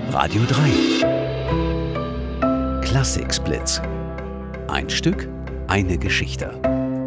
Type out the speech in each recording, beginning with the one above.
Radio 3 Klassik-Splits. Ein Stück, eine Geschichte.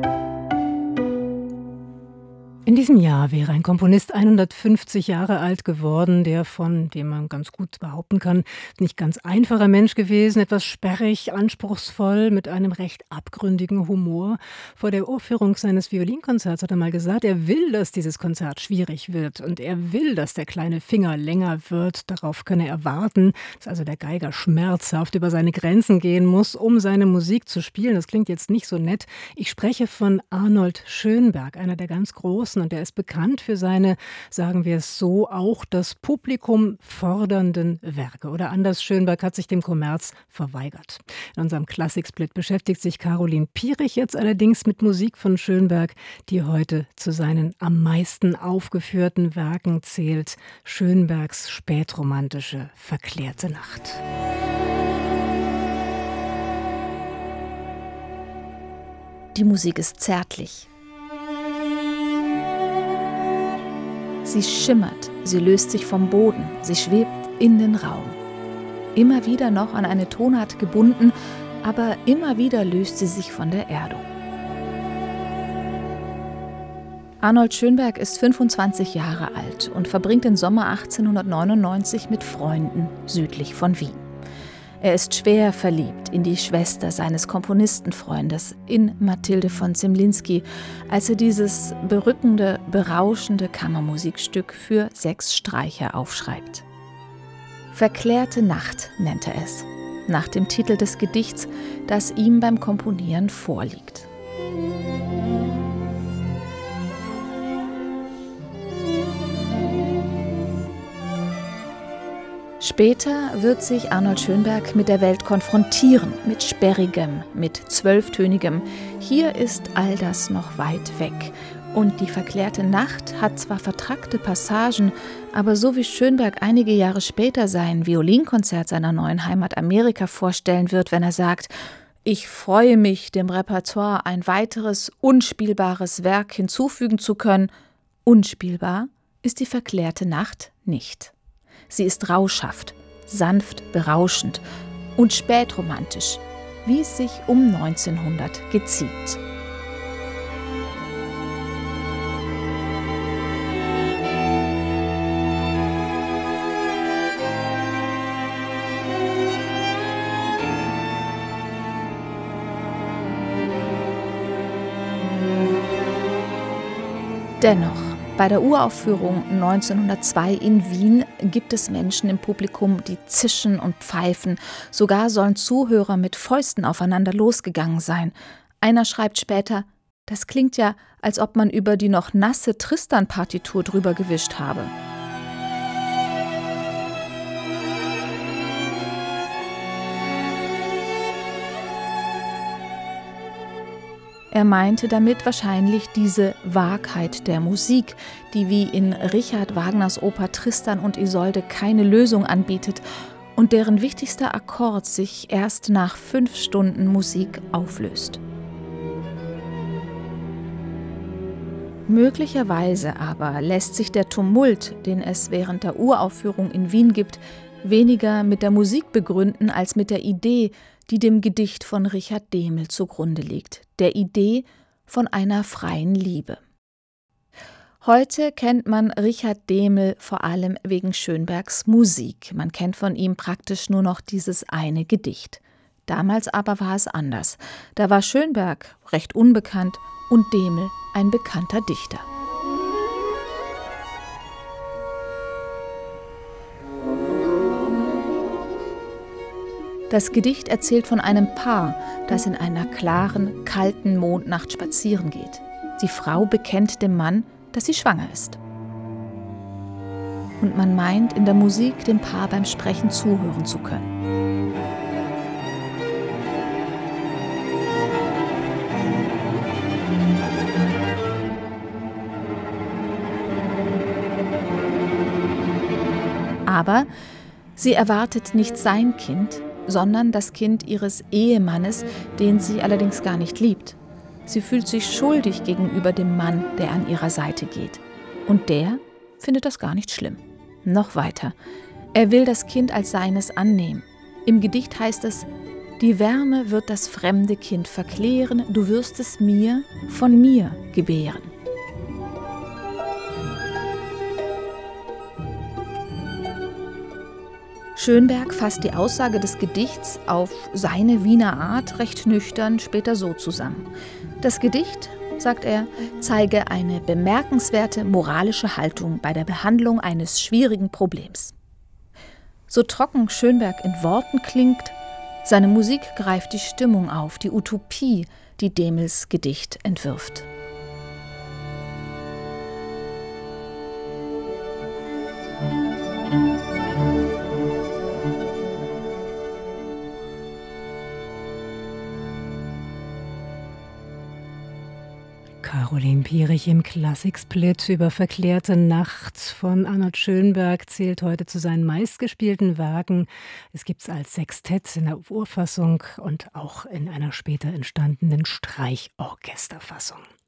In diesem Jahr wäre ein Komponist 150 Jahre alt geworden, der von dem man ganz gut behaupten kann, nicht ganz einfacher Mensch gewesen, etwas sperrig, anspruchsvoll, mit einem recht abgründigen Humor. Vor der Aufführung seines Violinkonzerts hat er mal gesagt, er will, dass dieses Konzert schwierig wird und er will, dass der kleine Finger länger wird. Darauf könne er warten, dass also der Geiger schmerzhaft über seine Grenzen gehen muss, um seine Musik zu spielen. Das klingt jetzt nicht so nett. Ich spreche von Arnold Schönberg, einer der ganz Großen, und er ist bekannt für seine, sagen wir es so, auch das Publikum fordernden Werke. Oder anders, Schönberg hat sich dem Kommerz verweigert. In unserem Klassik-Split beschäftigt sich Caroline Pierich jetzt allerdings mit Musik von Schönberg, die heute zu seinen am meisten aufgeführten Werken zählt. Schönbergs spätromantische Verklärte Nacht. Die Musik ist zärtlich. Sie schimmert, sie löst sich vom Boden, sie schwebt in den Raum. Immer wieder noch an eine Tonart gebunden, aber immer wieder löst sie sich von der Erdung. Arnold Schönberg ist 25 Jahre alt und verbringt den Sommer 1899 mit Freunden südlich von Wien. Er ist schwer verliebt in die Schwester seines Komponistenfreundes, in Mathilde von Zemlinsky, als er dieses berückende, berauschende Kammermusikstück für 6 Streicher aufschreibt. Verklärte Nacht nennt er es, nach dem Titel des Gedichts, das ihm beim Komponieren vorliegt. Später wird sich Arnold Schönberg mit der Welt konfrontieren, mit Sperrigem, mit Zwölftönigem. Hier ist all das noch weit weg. Und die verklärte Nacht hat zwar vertrackte Passagen, aber so wie Schönberg einige Jahre später sein Violinkonzert seiner neuen Heimat Amerika vorstellen wird, wenn er sagt: Ich freue mich, dem Repertoire ein weiteres, unspielbares Werk hinzufügen zu können. Unspielbar ist die verklärte Nacht nicht. Sie ist rauschhaft, sanft berauschend und spätromantisch, wie es sich um 1900 geziemt. Dennoch, bei der Uraufführung 1902 in Wien gibt es Menschen im Publikum, die zischen und pfeifen. Sogar sollen Zuhörer mit Fäusten aufeinander losgegangen sein. Einer schreibt später: Das klingt ja, als ob man über die noch nasse Tristan-Partitur drüber gewischt habe. Er meinte damit wahrscheinlich diese Wahrheit der Musik, die wie in Richard Wagners Oper Tristan und Isolde keine Lösung anbietet und deren wichtigster Akkord sich erst nach 5 Stunden Musik auflöst. Möglicherweise aber lässt sich der Tumult, den es während der Uraufführung in Wien gibt, weniger mit der Musik begründen als mit der Idee, die dem Gedicht von Richard Dehmel zugrunde liegt, der Idee von einer freien Liebe. Heute kennt man Richard Dehmel vor allem wegen Schönbergs Musik. Man kennt von ihm praktisch nur noch dieses eine Gedicht. Damals aber war es anders. Da war Schönberg recht unbekannt und Dehmel ein bekannter Dichter. Das Gedicht erzählt von einem Paar, das in einer klaren, kalten Mondnacht spazieren geht. Die Frau bekennt dem Mann, dass sie schwanger ist. Und man meint, in der Musik dem Paar beim Sprechen zuhören zu können. Aber sie erwartet nicht sein Kind, sondern das Kind ihres Ehemannes, den sie allerdings gar nicht liebt. Sie fühlt sich schuldig gegenüber dem Mann, der an ihrer Seite geht. Und der findet das gar nicht schlimm. Noch weiter. Er will das Kind als seines annehmen. Im Gedicht heißt es: Die Wärme wird das fremde Kind verklären, du wirst es mir von mir gebären. Schönberg fasst die Aussage des Gedichts auf seine Wiener Art recht nüchtern später so zusammen. Das Gedicht, sagt er, zeige eine bemerkenswerte moralische Haltung bei der Behandlung eines schwierigen Problems. So trocken Schönberg in Worten klingt, seine Musik greift die Stimmung auf, die Utopie, die Demels Gedicht entwirft. Caroline Pierich im Klassiksplit über Verklärte Nacht von Arnold Schönberg zählt heute zu seinen meistgespielten Werken. Es gibt es als Sextett in der Urfassung und auch in einer später entstandenen Streichorchesterfassung.